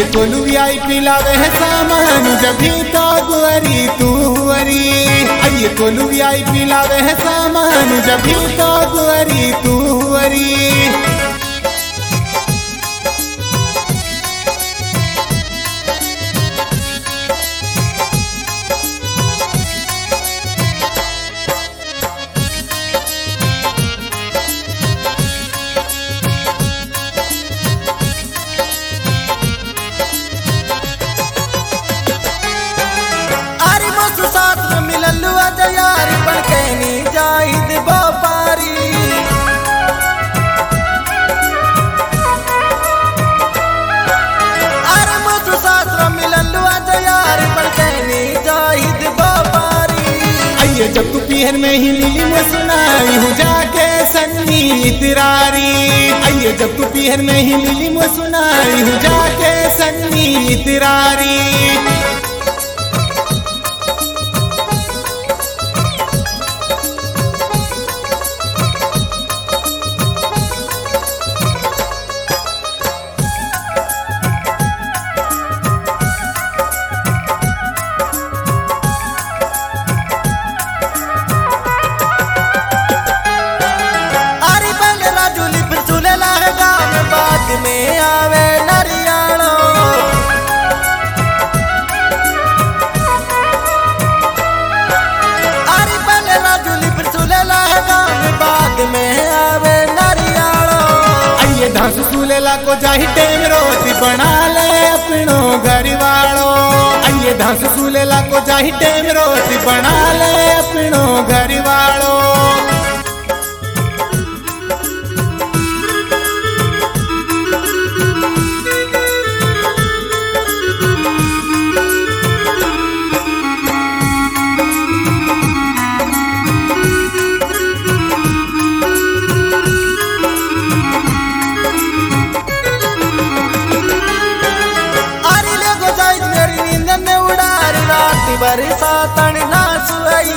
आइए कोलू VIP लावे है सामान जब भी तो गुअरी तू हुअरी। आइए कोलू VIP लावे है सामान जब भी तो गुअरी तू हुअरी। यारी बन के नी जाहिद व्यापारी। अरे मुझ शास्त्र मिलन यारी बन के नी जाहिद व्यापारी। आइए जब तू पीहर में ही मिली मैं सुनाई हूँ जाके सन्नी इतरारी। आइए जब तू पीहर में ही मिली मैं सुनाई हूँ जाके सन्नी इतरारी। में आवे नरियाणो अरे पहले राजूली फिर सुलेला है गाँव बाग में आवे नरियाणो। आइए धांस सुलेला को जाही टेम रोटी बना ले अपनो घर वालो। आइए धांस सुलेला को जाही टेम रोटी बना ले अपनो घर वालो। बरसातन नाच आई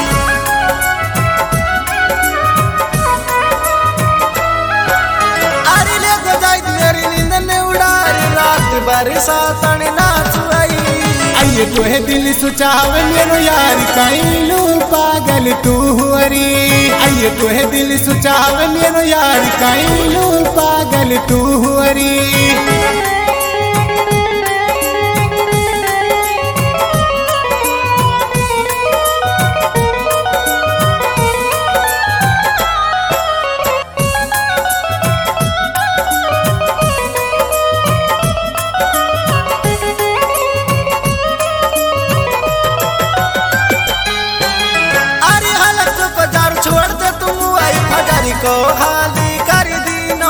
अरे ले गो जाई मेरी नींद ने उड़ारी रात बरसातन नाच आई। आइए तोहे दिल सुचावे मेरो यार कैलू पागल तू हुअरी। आइए तोहे दिल सुचावे मेरो यार कैलू पागल तू हुअरी। को हाली कर दीनो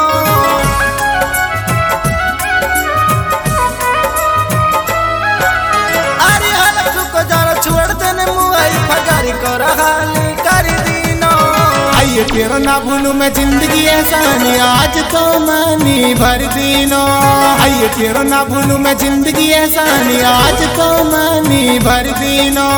अरे हलक को जानो छोड़ देने मुआई फजारी को हाली कर दीनो। आइए तेरा ना भूलू मैं जिंदगी एहसानी आज तो मानी भर दीनो। आइए तेरा ना भूलू मैं जिंदगी एहसानी आज तो मानी भर दीनो।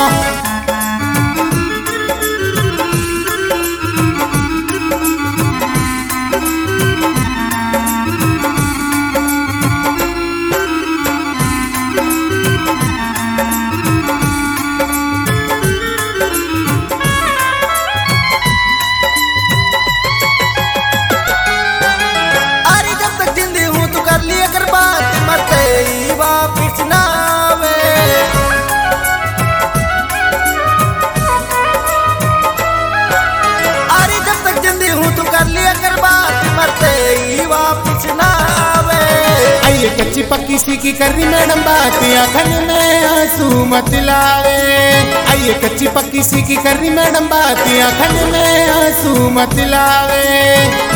वापिस ना आवे अरे जब तक जिंदी हूँ तू कर लिया कर बात मरते ही वापिस ना आवे। आइए कच्ची पक्की सी की कर रही मैडम बात आँखन में आंसू मत लावे। आइए कच्ची पक्की सी की कर रही मैडम बात आँखन में आंसू मत लावे।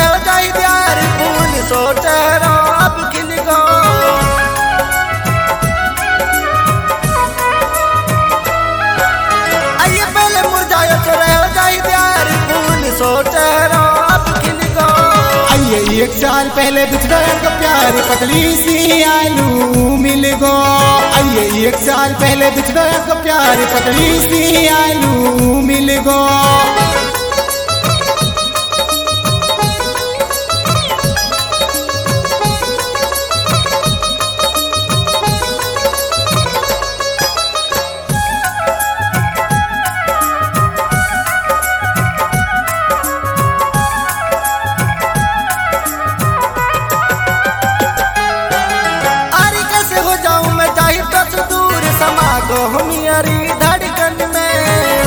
सोच अब खिल गो साल पहले बिछड़ा का प्यार पतली सी आलू मिल गो। आइए 1 साल पहले बिछड़ा का प्यार पतली सी आलू मिल गो। हमारी धड़कन में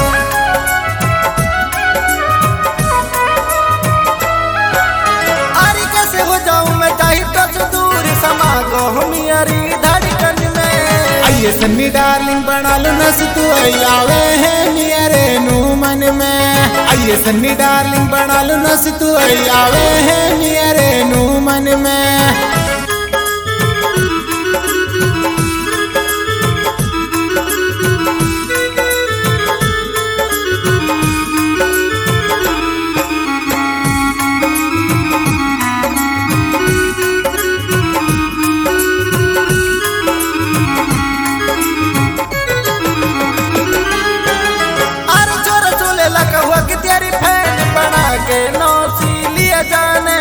अरे कैसे हो जाऊं मैं चाहे तो दूर समा गो हमारी धड़कन में। आइए सन्नी डार्लिंग बना लो नस तू आवे है मेरे नू मन में। आइए सन्नी डार्लिंग बना लो नस तू आवे है मेरे नू मन में। जाने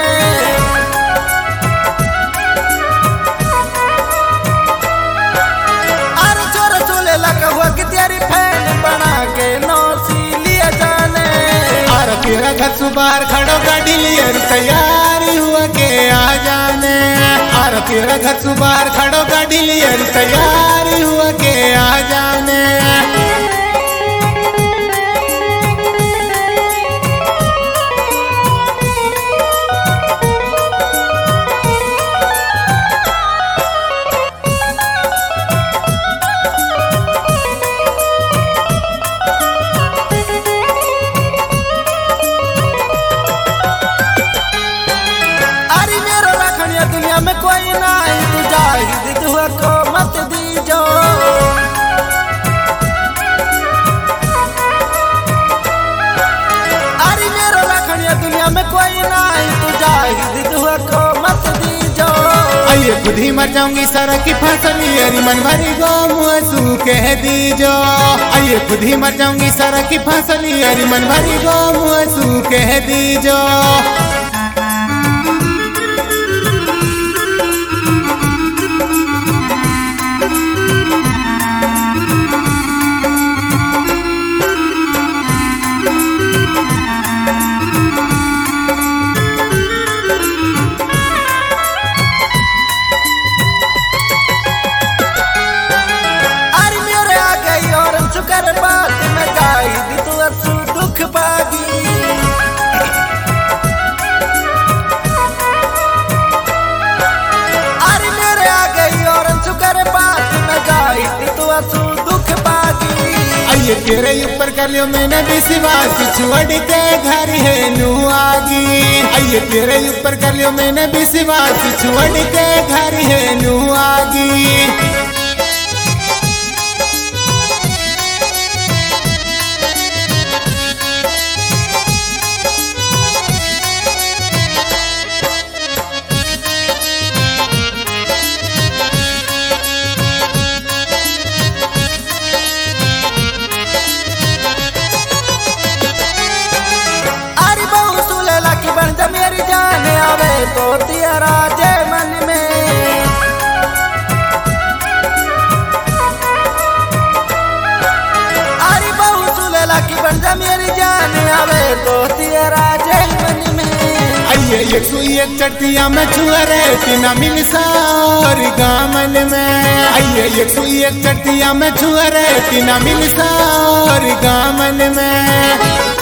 अरे छोरा चोले लगा हुआ कि तेरी फैन बना के नौसी लिया जाने। अरे तेरा घर सुबार खड़ो गाड़ी लियर तैयारी हुआ के आ जाने। अरे तेरा घर सुबार खड़ो गाड़ी लियर तैयारी हुआ के आ जाने। दुनिया में कोई नहीं तू जाहिद दुआ को मत दीजो। अरे मेरा रखनिया दुनिया में कोई नहीं तू जाहिद दुआ को मत दीजो। आइए खुद ही मर जाऊंगी सारा की फसली अरे मन भरी गो मुँह कह दीजो। आइए खुद ही मर जाऊंगी सारा की फसली अरे मन भरी गो मुँह कह दीजो। शुक्र बात में गाई तू असु दुख पागी। अरे मेरे आ गई और शुक्र बात में गाई तू असु दुख पागी। आइए तेरे ऊपर कर लियो मैंने विश्वास छोड़ के घर है नू आगी। आइए तेरे ऊपर कर लियो मैंने विश्वास छोड़ के घर है नू आगी। मेरी जान आवे तो तेरा जय मन में। अरे बहु सुलेला की बन जा मेरी जान आवे तो तेरा जय मन में। आइए 101 चटिया में छुअरे तीना मिल सार गामन में। आइए 101 चटिया में छुअरे तीना मिल सार गामन में।